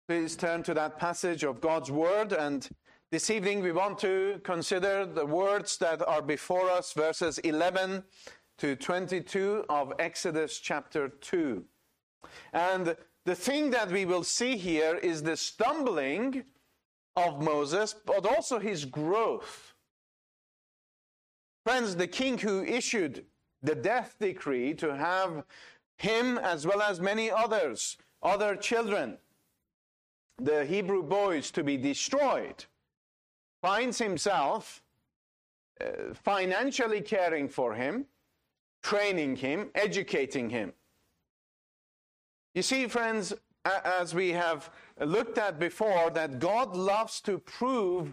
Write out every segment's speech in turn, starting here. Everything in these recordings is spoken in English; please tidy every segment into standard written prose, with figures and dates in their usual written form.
Please turn to that passage of God's Word, and this evening we want to consider the words that are before us, verses 11 to 22 of Exodus chapter 2. And the thing that we will see here is the stumbling of Moses, but also his growth. Friends, the king who issued the death decree to have him as well as many others, other children, the Hebrew boys, to be destroyed, finds himself financially caring for him, training him, educating him. You see, friends, as we have looked at before, that God loves to prove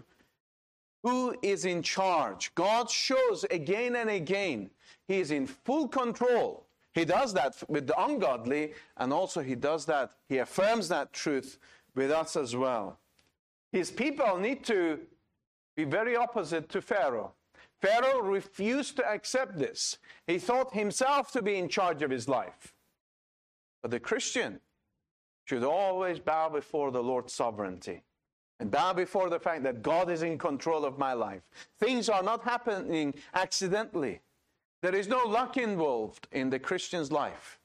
who is in charge. God shows again and again He is in full control. He does that with the ungodly, and also He affirms that truth with us as well. His people need to be very opposite to Pharaoh. Pharaoh refused to accept this. He thought himself to be in charge of his life. But the Christian should always bow before the Lord's sovereignty and bow before the fact that God is in control of my life. Things are not happening accidentally. There is no luck involved in the Christian's life.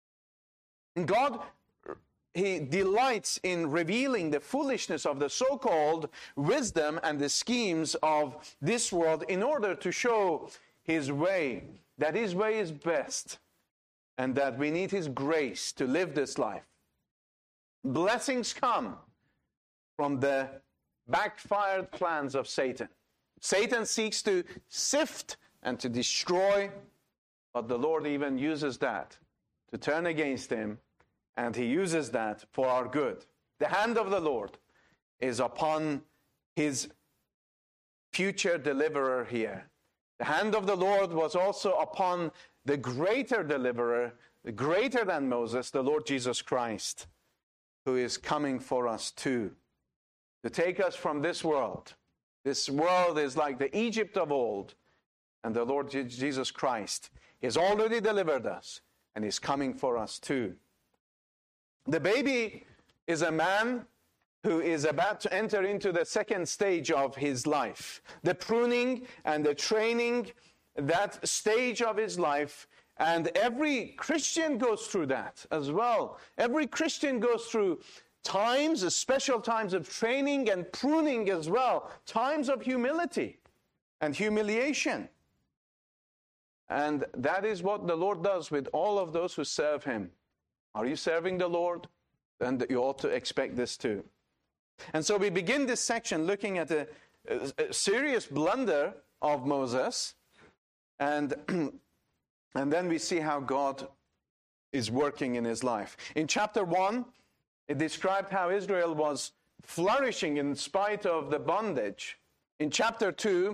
And God, He delights in revealing the foolishness of the so-called wisdom and the schemes of this world in order to show His way, that His way is best, and that we need His grace to live this life. Blessings come from the backfired plans of Satan. Satan seeks to sift and to destroy, but the Lord even uses that to turn against him, and He uses that for our good. The hand of the Lord is upon His future deliverer here. The hand of the Lord was also upon the greater deliverer, the greater than Moses, the Lord Jesus Christ, who is coming for us too, to take us from this world. This world is like the Egypt of old, and the Lord Jesus Christ has already delivered us and is coming for us too. The baby is a man who is about to enter into the second stage of his life. The pruning and the training, that stage of his life. And every Christian goes through that as well. Every Christian goes through times, special times of training and pruning as well. Times of humility and humiliation. And that is what the Lord does with all of those who serve Him. Are you serving the Lord? Then you ought to expect this too. And so we begin this section looking at a serious blunder of Moses, and then we see how God is working in his life. In chapter 1, it described how Israel was flourishing in spite of the bondage. In chapter 2,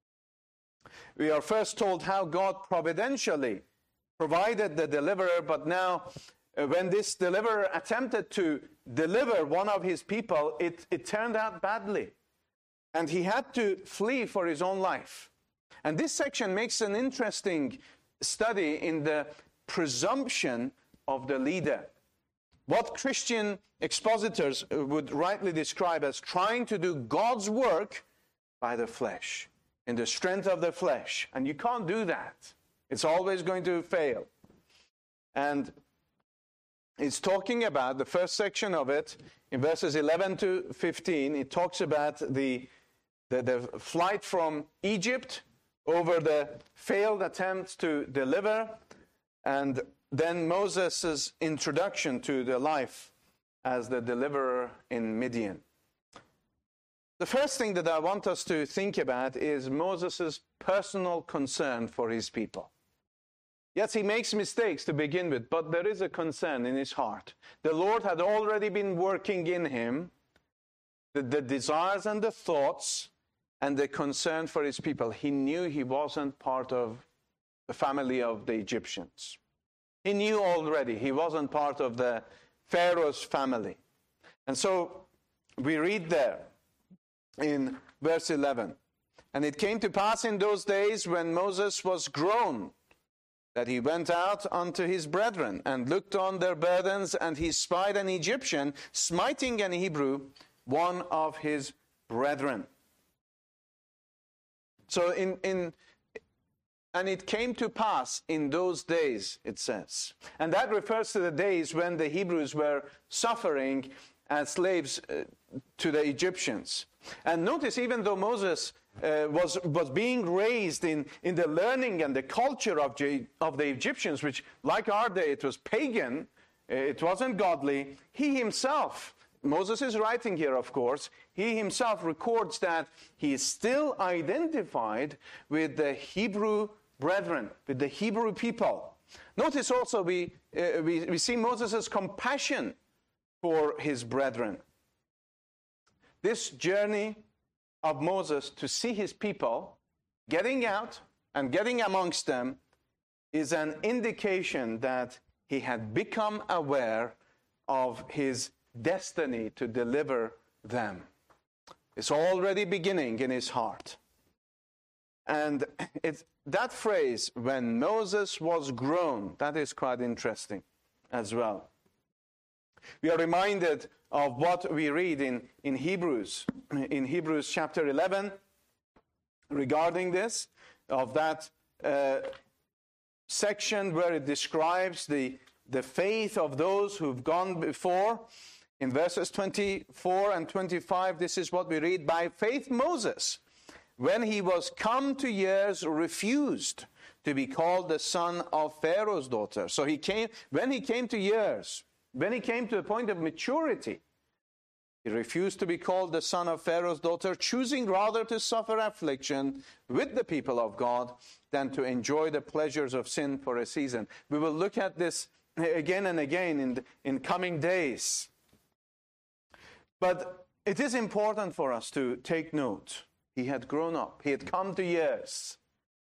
we are first told how God providentially provided the deliverer, but now when this deliverer attempted to deliver one of his people, it turned out badly. And he had to flee for his own life. And this section makes an interesting study in the presumption of the leader. What Christian expositors would rightly describe as trying to do God's work by the flesh, in the strength of the flesh. And you can't do that. It's always going to fail. And it's talking about the first section of it, in verses 11 to 15, it talks about the flight from Egypt over the failed attempts to deliver, and then Moses' introduction to the life as the deliverer in Midian. The first thing that I want us to think about is Moses' personal concern for his people. Yes, he makes mistakes to begin with, but there is a concern in his heart. The Lord had already been working in him the desires and the thoughts and the concern for his people. He knew he wasn't part of the family of the Egyptians. He knew already he wasn't part of the Pharaoh's family. And so we read there in verse 11, "And it came to pass in those days when Moses was grown, that he went out unto his brethren, and looked on their burdens, and he spied an Egyptian smiting an Hebrew, one of his brethren. So and it came to pass in those days, it says. And that refers to the days when the Hebrews were suffering as slaves to the Egyptians. And notice, even though Moses was being raised in the learning and the culture of the Egyptians, which, like our day, it was pagan, it wasn't godly, he himself, Moses is writing here, of course, he himself records that he is still identified with the Hebrew brethren, with the Hebrew people. Notice also we see Moses' compassion for his brethren. This journey of Moses to see his people getting out and getting amongst them is an indication that he had become aware of his destiny to deliver them. It's already beginning in his heart. And that phrase, when Moses was grown, that is quite interesting as well. We are reminded of what we read in Hebrews chapter 11 regarding this, of that section where it describes the faith of those who've gone before. In verses 24 and 25, this is what we read. By faith Moses, when he was come to years, refused to be called the son of Pharaoh's daughter. So when he came to years, when he came to a point of maturity, he refused to be called the son of Pharaoh's daughter, choosing rather to suffer affliction with the people of God than to enjoy the pleasures of sin for a season. We will look at this again and again in coming days. But it is important for us to take note. He had grown up. He had come to years.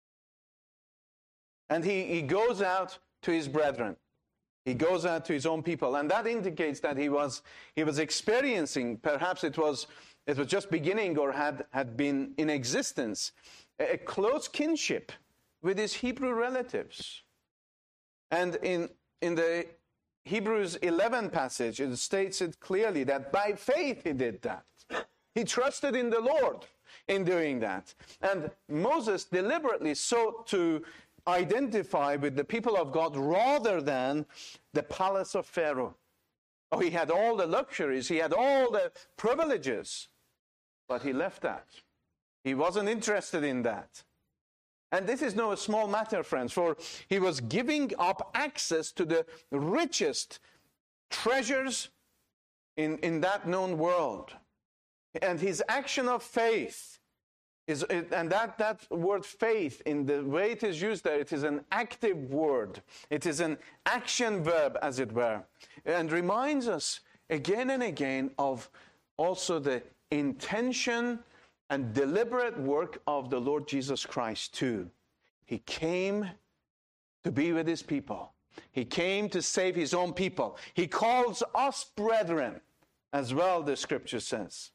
And he goes out to his brethren. He goes out to his own people. And that indicates that he was experiencing, perhaps it was just beginning or had been in existence, a close kinship with his Hebrew relatives. And in the Hebrews 11 passage, it states it clearly that by faith he did that. He trusted in the Lord in doing that. And Moses deliberately sought to identify with the people of God rather than the palace of Pharaoh. Oh, he had all the luxuries, he had all the privileges, but he left that. He wasn't interested in that. And this is no small matter, friends, for he was giving up access to the richest treasures in that known world. And his action of faith and that word faith, in the way it is used there, it is an active word. It is an action verb, as it were, and reminds us again and again of also the intention and deliberate work of the Lord Jesus Christ too. He came to be with his people. He came to save his own people. He calls us brethren as well, the scripture says.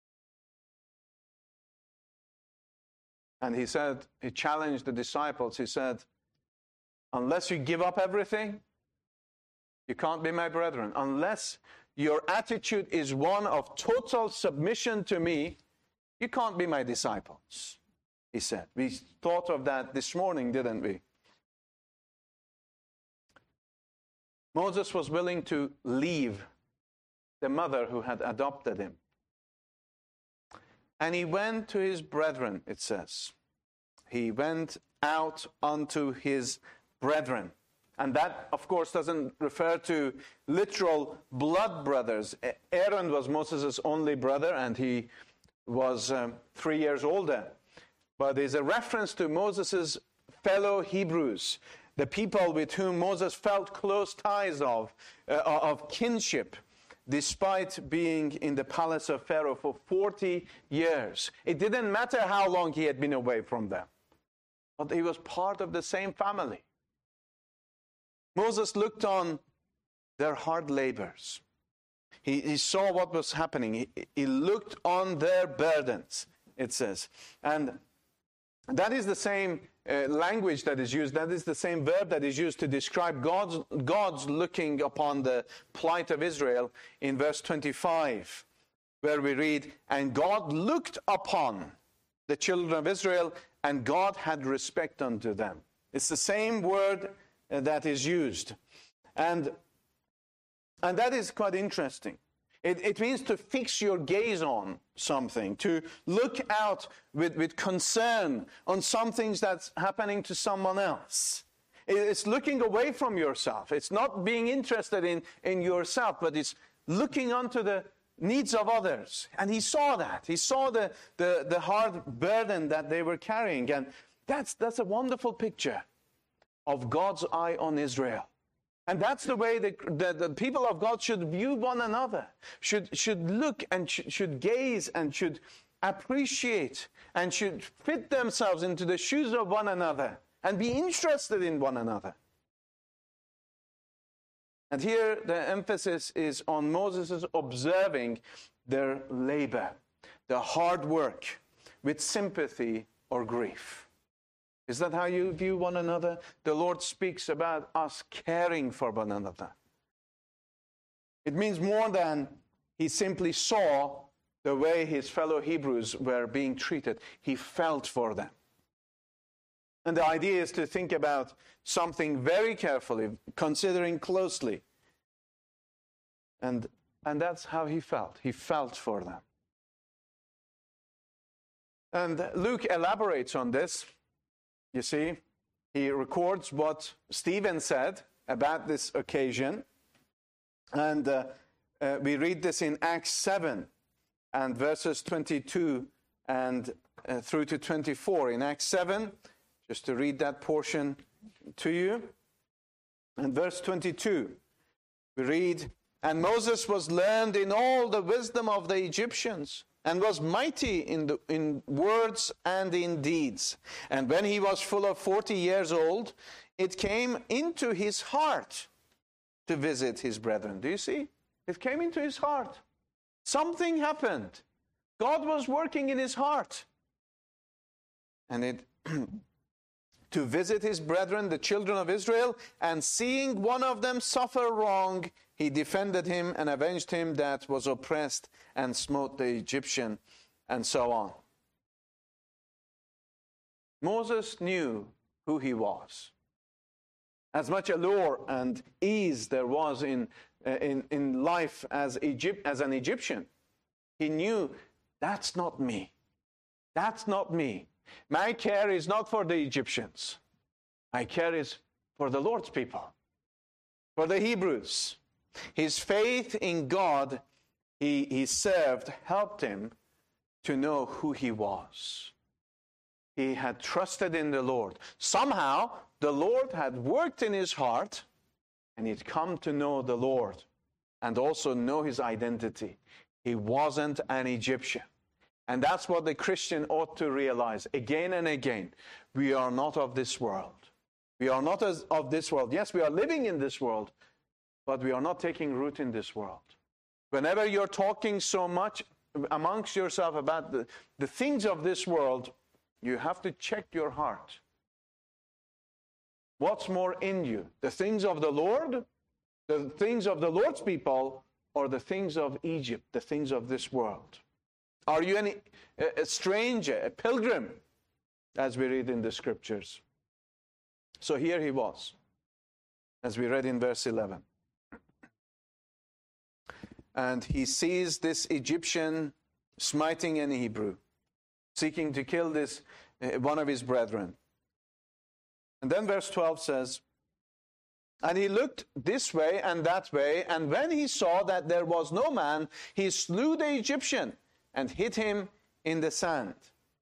And he challenged the disciples. He said, unless you give up everything, you can't be my brethren. Unless your attitude is one of total submission to me, you can't be my disciples, he said. We thought of that this morning, didn't we? Moses was willing to leave the mother who had adopted him. And he went to his brethren, it says. He went out unto his brethren. And that, of course, doesn't refer to literal blood brothers. Aaron was Moses' only brother, and he was 3 years older. But there's a reference to Moses' fellow Hebrews, the people with whom Moses felt close ties of kinship, despite being in the palace of Pharaoh for 40 years. It didn't matter how long he had been away from them, but he was part of the same family. Moses looked on their hard labors. He saw what was happening. He looked on their burdens, it says. And That is the same language that is used. That is the same verb that is used to describe God's looking upon the plight of Israel in verse 25, where we read, "And God looked upon the children of Israel, and God had respect unto them." It's the same word that is used. And that is quite interesting. It means to fix your gaze on something, to look out with concern on some things that's happening to someone else. It's looking away from yourself. It's not being interested in yourself, but it's looking onto the needs of others. And he saw that. He saw the hard burden that they were carrying. And that's a wonderful picture of God's eye on Israel. And that's the way the people of God should view one another, should look and should gaze and should appreciate and should fit themselves into the shoes of one another and be interested in one another. And here the emphasis is on Moses' observing their labor, their hard work, with sympathy or grief. Is that how you view one another? The Lord speaks about us caring for one another. It means more than he simply saw the way his fellow Hebrews were being treated. He felt for them. And the idea is to think about something very carefully, considering closely. And that's how he felt. He felt for them. And Luke elaborates on this. You see, he records what Stephen said about this occasion. And we read this in Acts 7 and verses 22 and through to 24. In Acts 7, just to read that portion to you. And verse 22, we read, "And Moses was learned in all the wisdom of the Egyptians, and was mighty in words and in deeds. And when he was full of 40 years old, it came into his heart to visit his brethren." Do you see? It came into his heart. Something happened. God was working in his heart. And to visit his brethren, the children of Israel, and seeing one of them suffer wrong, he defended him and avenged him that was oppressed and smote the Egyptian, and so on. Moses knew who he was. As much allure and ease there was in life as an Egyptian, he knew, that's not me. That's not me. My care is not for the Egyptians. My care is for the Lord's people, for the Hebrews. His faith in God he served helped him to know who he was. He had trusted in the Lord. Somehow, the Lord had worked in his heart, and he'd come to know the Lord and also know his identity. He wasn't an Egyptian. And that's what the Christian ought to realize again and again. We are not of this world. We are not of this world. Yes, we are living in this world, but we are not taking root in this world. Whenever you're talking so much amongst yourself about the things of this world, you have to check your heart. What's more in you? The things of the Lord, the things of the Lord's people, or the things of Egypt, the things of this world? Are you a stranger, a pilgrim, as we read in the scriptures? So here he was, as we read in verse 11. And he sees this Egyptian smiting an Hebrew, seeking to kill this one of his brethren. And then verse 12 says, "And he looked this way and that way, and when he saw that there was no man, he slew the Egyptian and hid him in the sand."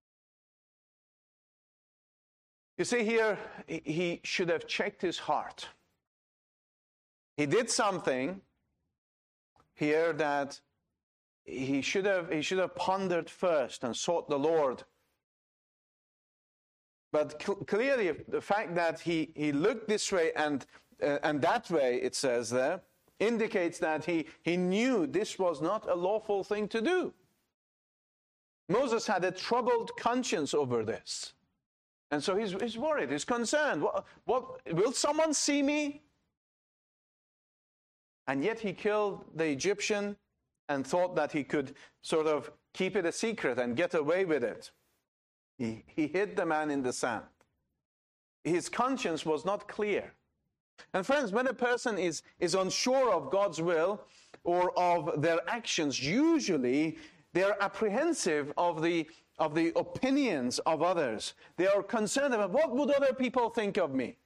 You see here, he should have checked his heart. He did something here that he should have pondered first and sought the Lord. But clearly, the fact that he looked this way and that way, it says there, indicates that he knew this was not a lawful thing to do. Moses had a troubled conscience over this. And so he's worried, he's concerned. What will someone see me? And yet he killed the Egyptian and thought that he could sort of keep it a secret and get away with it. He hid the man in the sand. His conscience was not clear. And friends, when a person is unsure of God's will or of their actions, usually they're apprehensive of the opinions of others. They are concerned about what would other people think of me.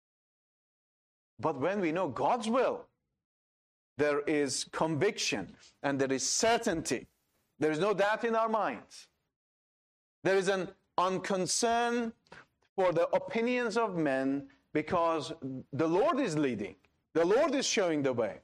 But when we know God's will, there is conviction and there is certainty. There is no doubt in our minds. There is an unconcern for the opinions of men because the Lord is leading. The Lord is showing the way.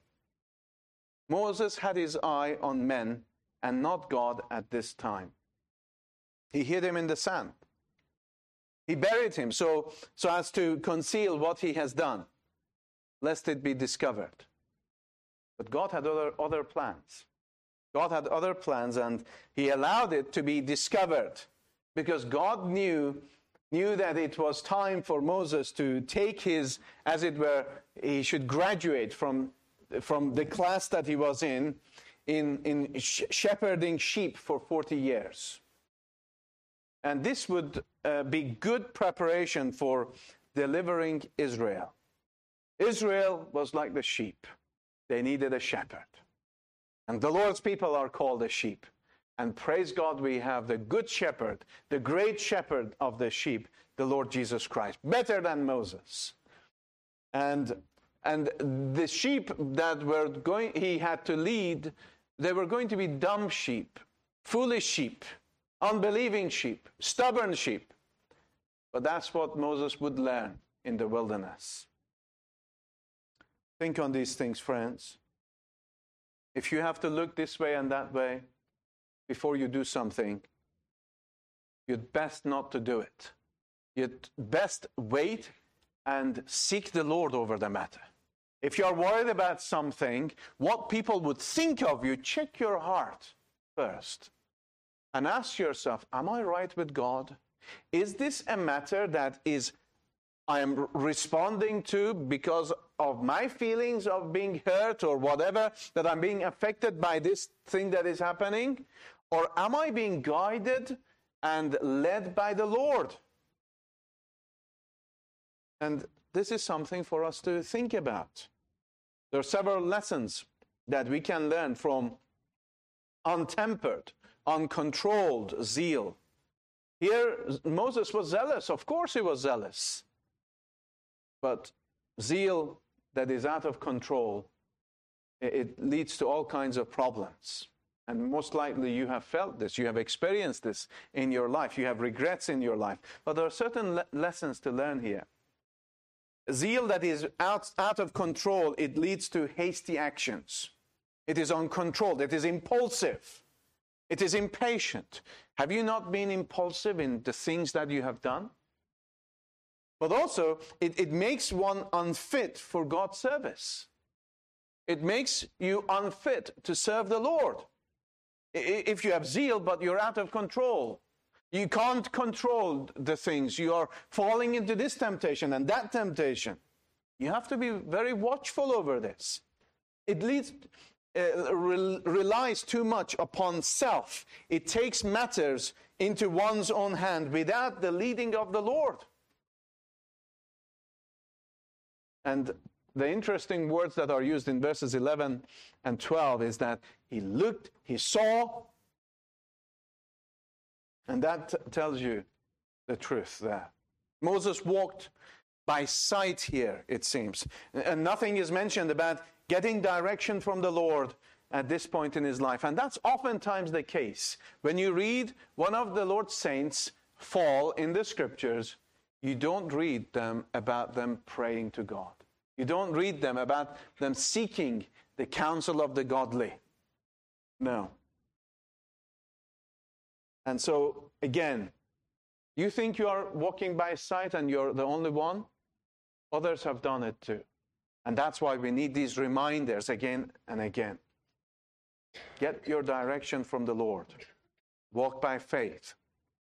Moses had his eye on men and not God at this time. He hid him in the sand. He buried him so as to conceal what he has done, lest it be discovered. But God had other plans. God had other plans, and he allowed it to be discovered because God knew that it was time for Moses to take his, as it were, he should graduate from the class that he was in shepherding sheep for 40 years. And this would be good preparation for delivering Israel. Israel was like the sheep. They needed a shepherd. And the Lord's people are called the sheep. And praise God, we have the good shepherd, the great shepherd of the sheep, the Lord Jesus Christ, better than Moses. And the sheep that he had to lead, they were going to be dumb sheep, foolish sheep, unbelieving sheep, stubborn sheep. But that's what Moses would learn in the wilderness. Think on these things, friends. If you have to look this way and that way before you do something, you'd best not to do it. You'd best wait and seek the Lord over the matter. If you're worried about something, what people would think of you, check your heart first and ask yourself, am I right with God? Is this a matter that I am responding to because of my feelings of being hurt or whatever, that I'm being affected by this thing that is happening? Or am I being guided and led by the Lord? And this is something for us to think about. There are several lessons that we can learn from untempered, uncontrolled zeal. Here, Moses was zealous. Of course he was zealous. But zeal that is out of control, it leads to all kinds of problems. And most likely you have felt this. You have experienced this in your life. You have regrets in your life. But there are certain lessons to learn here. Zeal that is out of control, it leads to hasty actions. It is uncontrolled. It is impulsive. It is impatient. Have you not been impulsive in the things that you have done? But also, it makes one unfit for God's service. It makes you unfit to serve the Lord. If you have zeal, but you're out of control, you can't control the things. You are falling into this temptation and that temptation. You have to be very watchful over this. It relies too much upon self. It takes matters into one's own hand without the leading of the Lord. And the interesting words that are used in verses 11 and 12 is that he looked, he saw, and that tells you the truth there. Moses walked by sight here, it seems. And nothing is mentioned about getting direction from the Lord at this point in his life. And that's oftentimes the case. When you read one of the Lord's saints fall in the scriptures, you don't read about them praying to God. You don't read them about them seeking the counsel of the godly. No. And so, again, you think you are walking by sight and you're the only one? Others have done it too. And that's why we need these reminders again and again. Get your direction from the Lord. Walk by faith.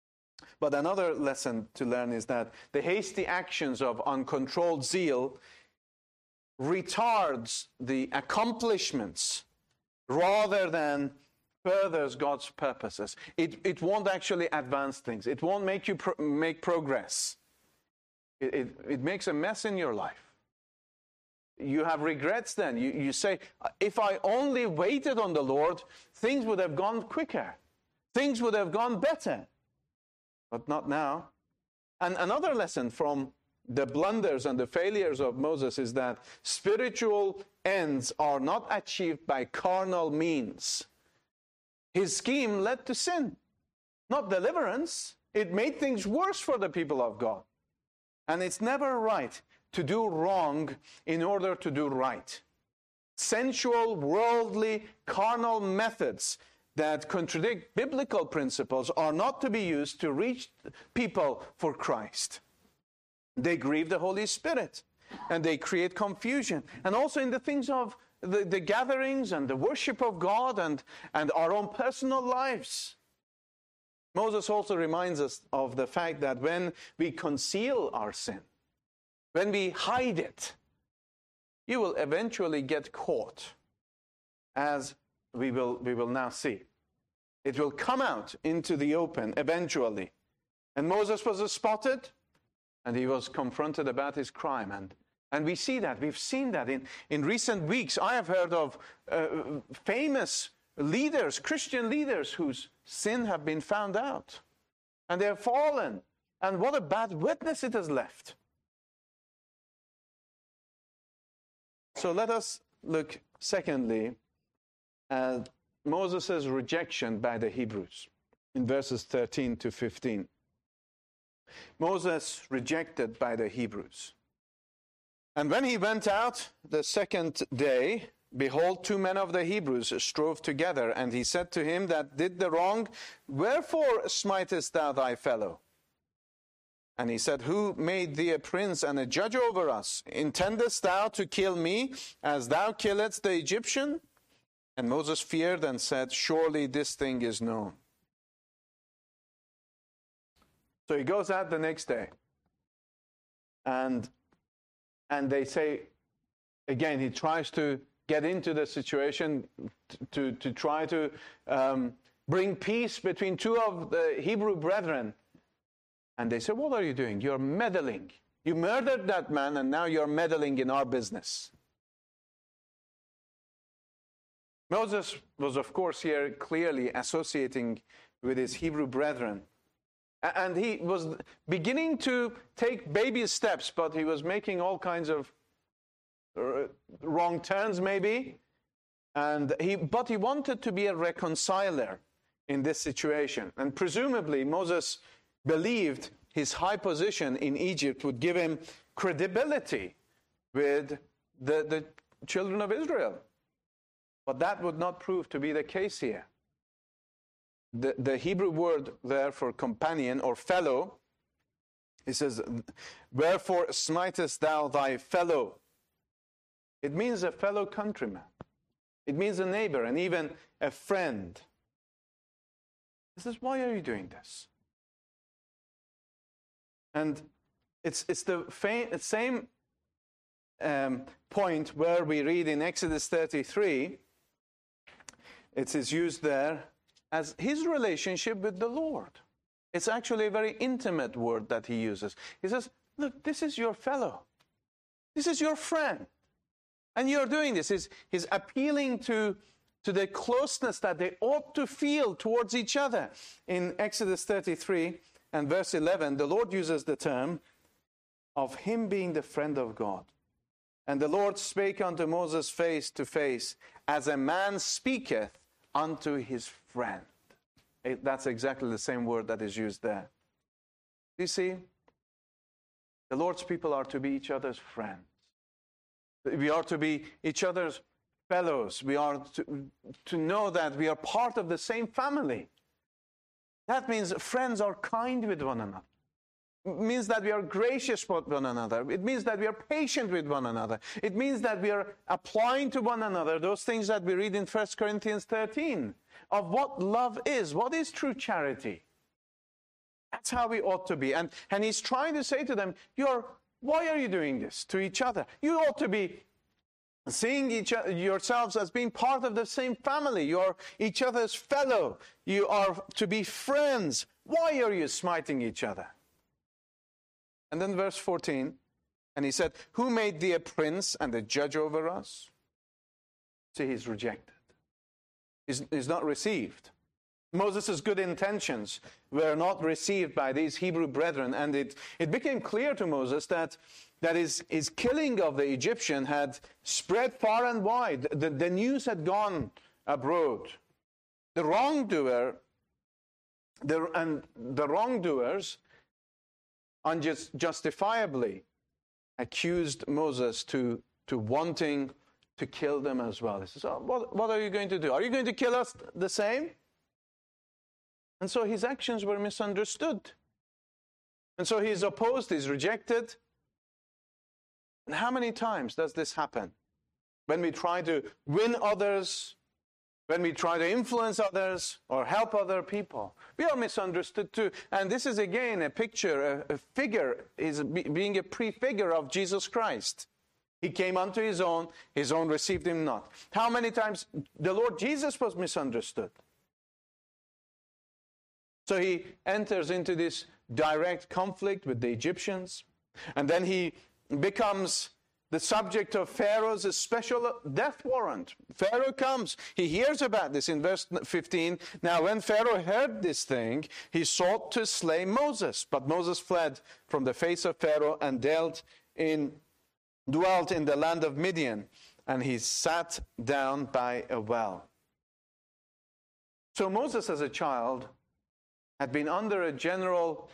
But another lesson to learn is that the hasty actions of uncontrolled zeal retards the accomplishments rather than furthers God's purposes. It won't actually advance things. It won't make you make progress. It makes a mess in your life. You have regrets then. You say, if I only waited on the Lord, things would have gone quicker. Things would have gone better. But not now. And another lesson from the blunders and the failures of Moses is that spiritual ends are not achieved by carnal means. His scheme led to sin, not deliverance. It made things worse for the people of God. And it's never right to do wrong in order to do right. Sensual, worldly, carnal methods that contradict biblical principles are not to be used to reach people for Christ. They grieve the Holy Spirit, and they create confusion. And also in the things of the gatherings and the worship of God and our own personal lives. Moses also reminds us of the fact that when we conceal our sin, when we hide it, you will eventually get caught, as we will now see. It will come out into the open eventually. And Moses was spotted, and he was confronted about his crime. And we see that. We've seen that in recent weeks. I have heard of famous leaders, Christian leaders, whose sin have been found out. And they have fallen. And what a bad witness it has left. So let us look, secondly, at Moses' rejection by the Hebrews in verses 13 to 15. Moses rejected by the Hebrews. And when he went out the second day, behold, 2 men of the Hebrews strove together, and he said to him that did the wrong, wherefore smitest thou thy fellow? And he said, who made thee a prince and a judge over us? Intendest thou to kill me, as thou killedst the Egyptian? And Moses feared and said, surely this thing is known. So he goes out the next day. And they say, again, he tries to get into the situation to try to bring peace between 2 of the Hebrew brethren. And they say, what are you doing? You're meddling. You murdered that man, and now you're meddling in our business. Moses was, of course, here clearly associating with his Hebrew brethren. And he was beginning to take baby steps, but he was making all kinds of wrong turns, maybe. But he wanted to be a reconciler in this situation. And presumably, Moses believed his high position in Egypt would give him credibility with the children of Israel. But that would not prove to be the case here. The Hebrew word there for companion or fellow, it says, wherefore smitest thou thy fellow? It means a fellow countryman. It means a neighbor and even a friend. He says, why are you doing this? And it's the same point where we read in Exodus 33, it is used there as his relationship with the Lord. It's actually a very intimate word that he uses. He says, look, this is your fellow. This is your friend. And you're doing this. He's appealing to the closeness that they ought to feel towards each other. In Exodus 33 and verse 11, the Lord uses the term of him being the friend of God. And the Lord spake unto Moses face to face, as a man speaketh unto his friend. That's exactly the same word that is used there. You see, the Lord's people are to be each other's friends. We are to be each other's fellows. We are to know that we are part of the same family. That means friends are kind with one another. It means that we are gracious with one another. It means that we are patient with one another. It means that we are applying to one another those things that we read in 1 Corinthians 13 of what love is. What is true charity? That's how we ought to be. And he's trying to say to them, why are you doing this to each other? You ought to be seeing yourselves as being part of the same family. You're each other's fellow. You are to be friends. Why are you smiting each other? And then verse 14, and he said, who made thee a prince and a judge over us? See, he's rejected. He's not received. Moses' good intentions were not received by these Hebrew brethren, and it became clear to Moses that his killing of the Egyptian had spread far and wide. The news had gone abroad. The wrongdoers unjustifiably accused Moses to wanting to kill them as well. He says, what are you going to do? Are you going to kill us the same? And so his actions were misunderstood. And so he's opposed, he's rejected. And how many times does this happen? When we try to win others, when we try to influence others or help other people, we are misunderstood too. And this is again a picture, a figure, is being a prefigure of Jesus Christ. He came unto his own received him not. How many times the Lord Jesus was misunderstood? So he enters into this direct conflict with the Egyptians, and then he becomes the subject of Pharaoh's special death warrant. Pharaoh comes. He hears about this in verse 15. Now when Pharaoh heard this thing, he sought to slay Moses. But Moses fled from the face of Pharaoh and dwelt in the land of Midian, and he sat down by a well. So Moses as a child had been under a general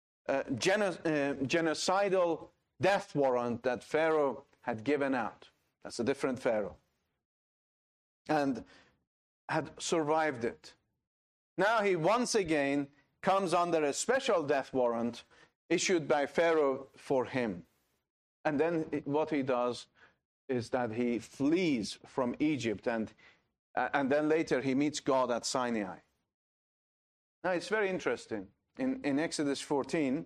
genocidal death warrant that Pharaoh had given out. That's a different Pharaoh. And had survived it. Now he once again comes under a special death warrant issued by Pharaoh for him. And then what he does is that he flees from Egypt, and then later he meets God at Sinai. Now it's very interesting. In Exodus 14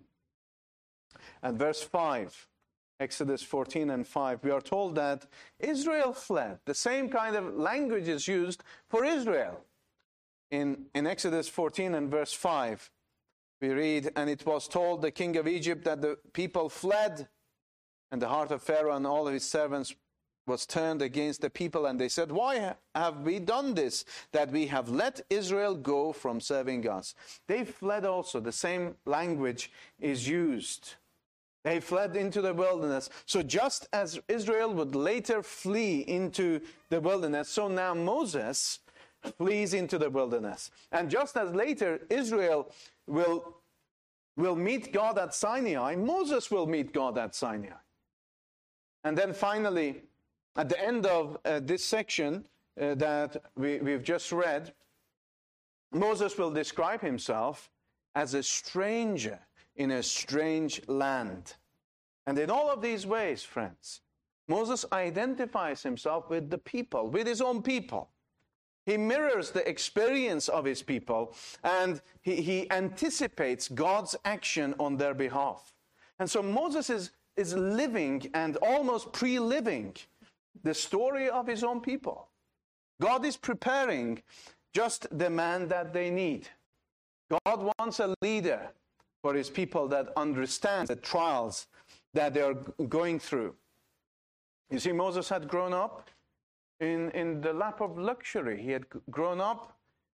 and verse 5, Exodus 14 and 5, we are told that Israel fled. The same kind of language is used for Israel. In Exodus 14 and verse 5, we read, and it was told the king of Egypt that the people fled, and the heart of Pharaoh and all of his servants was turned against the people, and they said, why have we done this, that we have let Israel go from serving us? They fled also. The same language is used. They fled into the wilderness. So just as Israel would later flee into the wilderness, so now Moses flees into the wilderness. And just as later Israel will meet God at Sinai, Moses will meet God at Sinai. And then finally, at the end of this section that we've just read, Moses will describe himself as a stranger in a strange land. And in all of these ways, friends, Moses identifies himself with the people, with his own people. He mirrors the experience of his people, and he anticipates God's action on their behalf. And so Moses is living and almost pre-living the story of his own people. God is preparing just the man that they need. God wants a leader for his people that understands the trials that they are going through. You see, Moses had grown up in the lap of luxury. He had grown up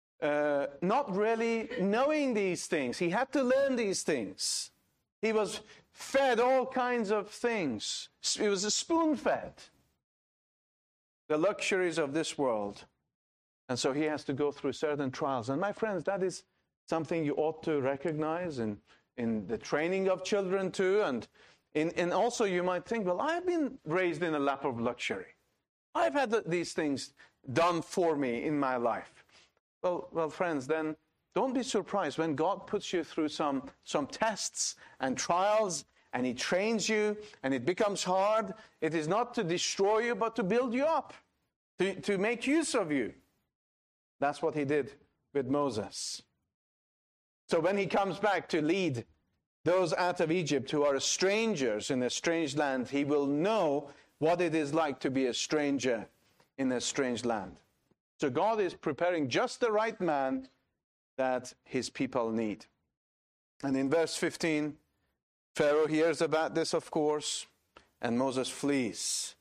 not really knowing these things. He had to learn these things. He was fed all kinds of things. He was spoon-fed the luxuries of this world. And so he has to go through certain trials. And my friends, that is something you ought to recognize in the training of children too. And also you might think, well, I've been raised in a lap of luxury. I've had these things done for me in my life. Well, friends, then don't be surprised when God puts you through some tests and trials, and he trains you, and it becomes hard. It is not to destroy you, but to build you up, to make use of you. That's what he did with Moses. So when he comes back to lead those out of Egypt who are strangers in a strange land, he will know what it is like to be a stranger in a strange land. So God is preparing just the right man that his people need. And in verse 15, Pharaoh hears about this, of course, and Moses flees.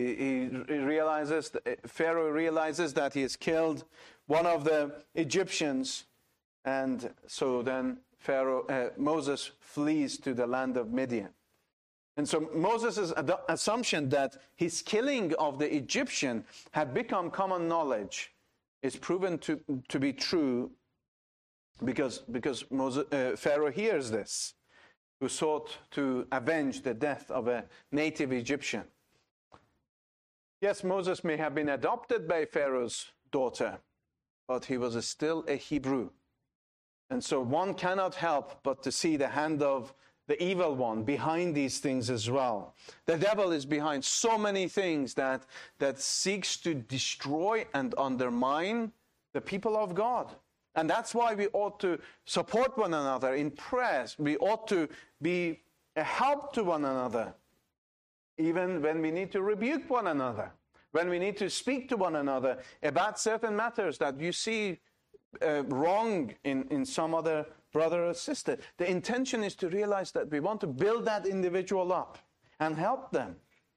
Pharaoh realizes that he has killed one of the Egyptians, and so then Moses flees to the land of Midian. And so Moses' assumption that his killing of the Egyptian had become common knowledge is proven to be true because Pharaoh hears this, who sought to avenge the death of a native Egyptian. Yes, Moses may have been adopted by Pharaoh's daughter, but he was still a Hebrew. And so one cannot help but to see the hand of the evil one behind these things as well. The devil is behind so many things that seeks to destroy and undermine the people of God. And that's why we ought to support one another in prayers. We ought to be a help to one another, even when we need to rebuke one another, when we need to speak to one another about certain matters that you see wrong in some other brother or sister. The intention is to realize that we want to build that individual up and help them.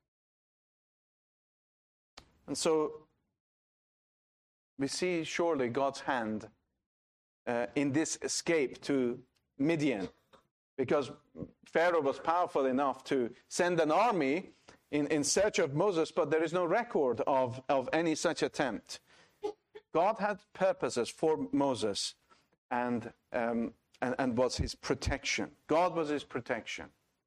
And so we see surely God's hand in this escape to Midian, because Pharaoh was powerful enough to send an army in search of Moses, but there is no record of any such attempt. God had purposes for Moses and was his protection. God was his protection.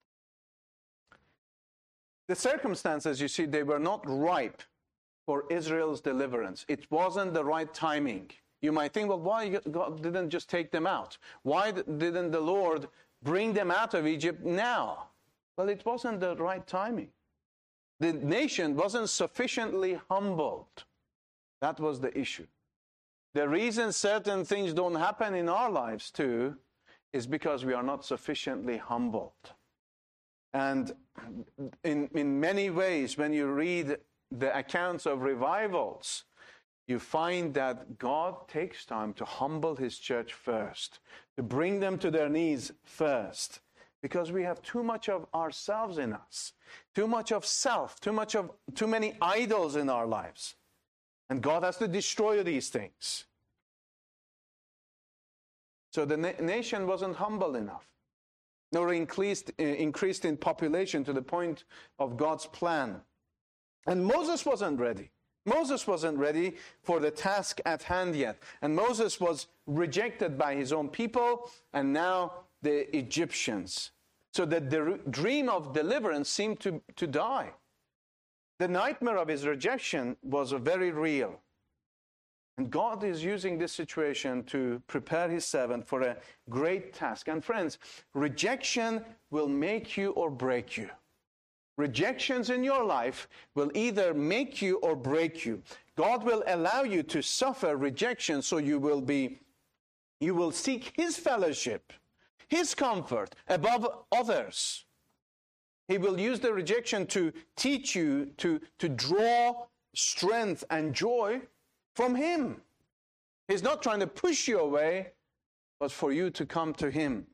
The circumstances, you see, they were not ripe for Israel's deliverance. It wasn't the right timing. You might think, well, why God didn't just take them out? Why didn't the Lord bring them out of Egypt now? Well, it wasn't the right timing. The nation wasn't sufficiently humbled. That was the issue. The reason certain things don't happen in our lives too is because we are not sufficiently humbled. And in many ways, when you read the accounts of revivals, you find that God takes time to humble his church first, to bring them to their knees first, because we have too much of ourselves in us, too much of self, too many idols in our lives. And God has to destroy these things. So the nation wasn't humble enough, nor increased in population to the point of God's plan. And Moses wasn't ready. Moses wasn't ready for the task at hand yet. And Moses was rejected by his own people and now the Egyptians. So that the dream of deliverance seemed to die. The nightmare of his rejection was very real. And God is using this situation to prepare his servant for a great task. And friends, rejection will make you or break you. Rejections in your life will either make you or break you. God will allow you to suffer rejection so you will seek his fellowship, his comfort above others. He will use the rejection to teach you to draw strength and joy from him. He's not trying to push you away, but for you to come to him.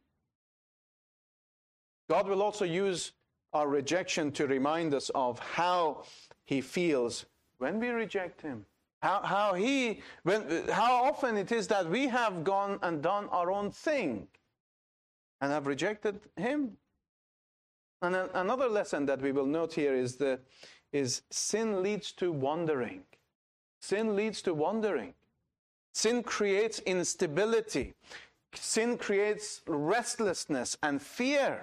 God will also use our rejection to remind us of how he feels when we reject him. How often it is that we have gone and done our own thing and have rejected him. And another lesson that we will note here is sin leads to wandering. Sin leads to wandering. Sin creates instability. Sin creates restlessness and fear.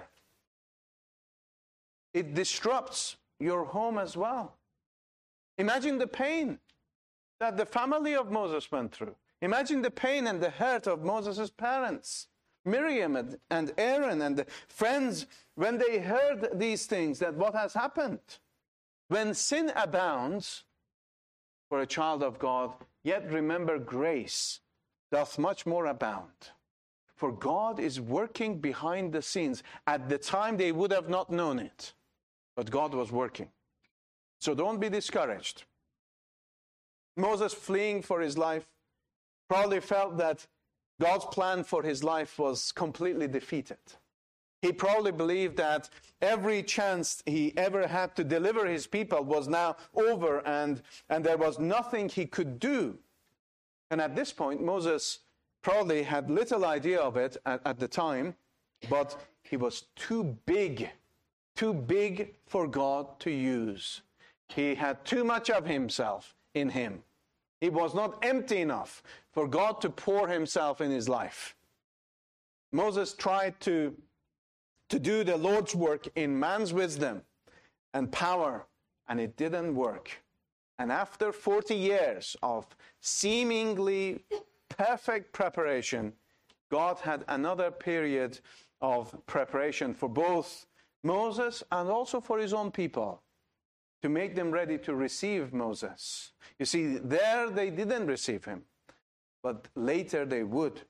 It disrupts your home as well. Imagine the pain that the family of Moses went through. Imagine the pain and the hurt of Moses' parents, Miriam and Aaron and the friends, when they heard these things, that what has happened. When sin abounds for a child of God, yet remember grace doth much more abound. For God is working behind the scenes. At the time, they would have not known it, but God was working. So don't be discouraged. Moses, fleeing for his life, probably felt that God's plan for his life was completely defeated. He probably believed that every chance he ever had to deliver his people was now over, and there was nothing he could do. And at this point, Moses probably had little idea of it at the time, but he was too big for God to use. He had too much of himself in him. He was not empty enough for God to pour himself in his life. Moses tried to do the Lord's work in man's wisdom and power, and it didn't work. And after 40 years of seemingly perfect preparation, God had another period of preparation for both Moses and also for his own people, to make them ready to receive Moses. You see, there they didn't receive him, but later they would.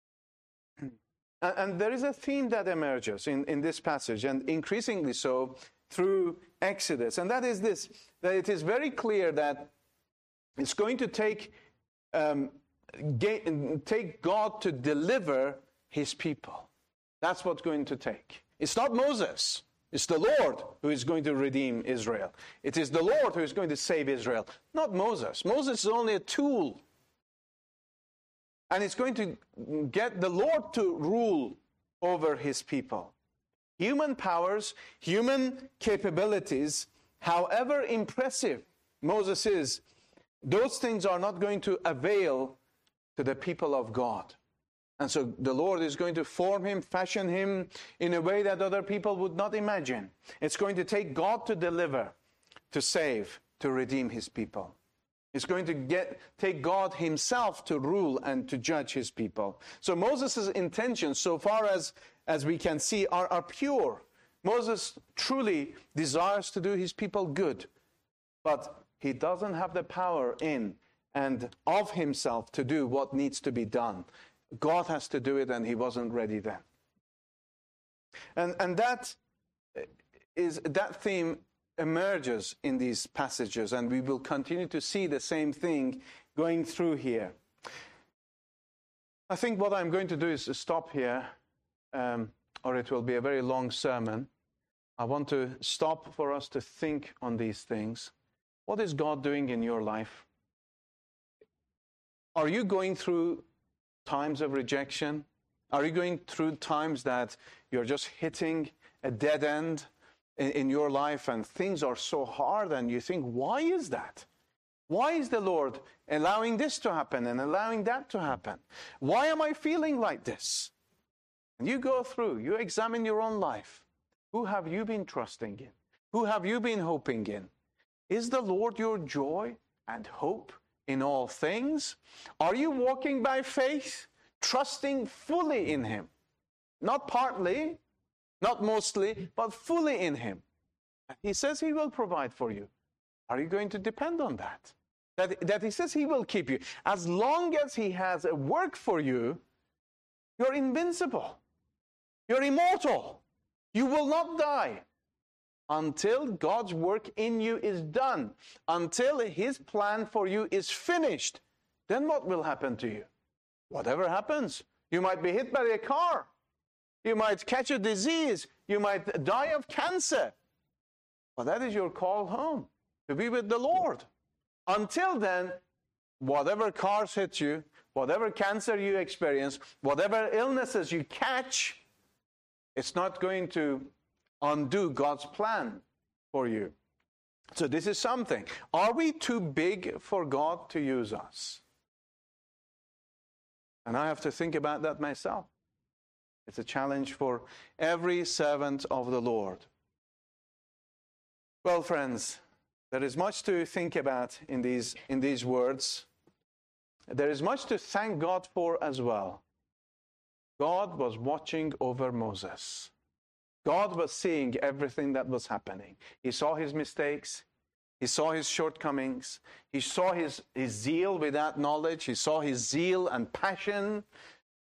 And there is a theme that emerges in this passage, and increasingly so through Exodus, and that is this, that it is very clear that it's going to take God to deliver his people. That's what's going to take. It's not Moses. It's the Lord who is going to redeem Israel. It is the Lord who is going to save Israel, not Moses. Moses is only a tool. And it's going to get the Lord to rule over his people. Human powers, human capabilities, however impressive Moses is, those things are not going to avail to the people of God. And so the Lord is going to form him, fashion him in a way that other people would not imagine. It's going to take God to deliver, to save, to redeem his people. It's going to take God himself to rule and to judge his people. So Moses' intentions, so far as we can see, are pure. Moses truly desires to do his people good, but he doesn't have the power in and of himself to do what needs to be done. God has to do it, and he wasn't ready then. And that theme emerges in these passages, and we will continue to see the same thing going through here. I think what I'm going to do is to stop here, or it will be a very long sermon. I want to stop for us to think on these things. What is God doing in your life? Are you going through times of rejection? Are you going through times that you're just hitting a dead end in your life, and things are so hard, and you think, why is that? Why is the Lord allowing this to happen and allowing that to happen? Why am I feeling like this? And you go through, you examine your own life. Who have you been trusting in? Who have you been hoping in? Is the Lord your joy and hope in all things? Are you walking by faith, trusting fully in him? Not partly, not mostly, but fully in him. He says he will provide for you. Are you going to depend on that? That he says he will keep you. As long as he has a work for you, you're invincible. You're immortal. You will not die until God's work in you is done, until his plan for you is finished. Then what will happen to you? Whatever happens. You might be hit by a car. You might catch a disease. You might die of cancer. But that is your call home, to be with the Lord. Until then, whatever cars hit you, whatever cancer you experience, whatever illnesses you catch, it's not going to undo God's plan for you. So this is something. Are we too big for God to use us? And I have to think about that myself. It's a challenge for every servant of the Lord. Well, friends, there is much to think about in these words. There is much to thank God for as well. God was watching over Moses. God was seeing everything that was happening. He saw his mistakes. He saw his shortcomings. He saw his zeal without knowledge. He saw his zeal and passion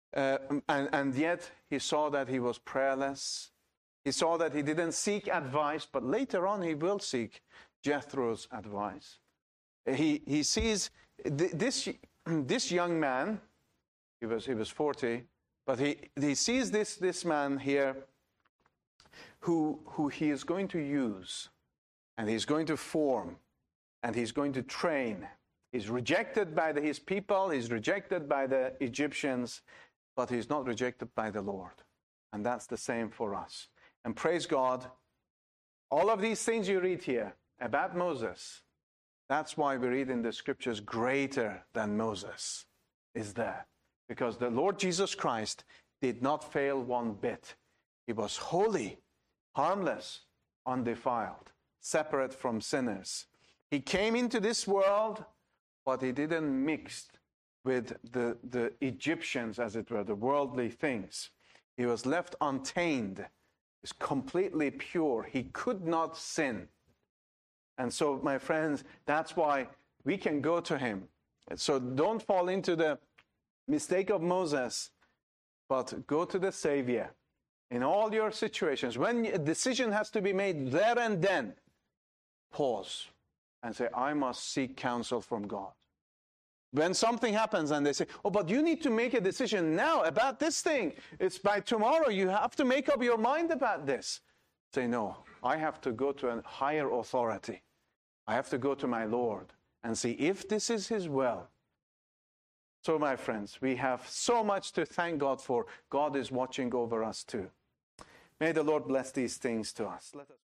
And yet he saw that he was prayerless. He saw that he didn't seek advice, but later on he will seek Jethro's advice. He sees this young man, he was 40, but he sees this man here who he is going to use, and he's going to form, and he's going to train. He's rejected by his people, he's rejected by the Egyptians, but he's not rejected by the Lord. And that's the same for us. And praise God, all of these things you read here about Moses, that's why we read in the scriptures, greater than Moses is there. Because the Lord Jesus Christ did not fail one bit. He was holy, harmless, undefiled, separate from sinners. He came into this world, but he didn't mix with the Egyptians, as it were, the worldly things. He was left untainted. He's completely pure. He could not sin. And so, my friends, that's why we can go to him. So don't fall into the mistake of Moses, but go to the Savior. In all your situations, when a decision has to be made there and then, pause and say, I must seek counsel from God. When something happens and they say, oh, but you need to make a decision now about this thing. It's by tomorrow. You have to make up your mind about this. Say, no, I have to go to a higher authority. I have to go to my Lord and see if this is his will. So, my friends, we have so much to thank God for. God is watching over us too. May the Lord bless these things to us. Let us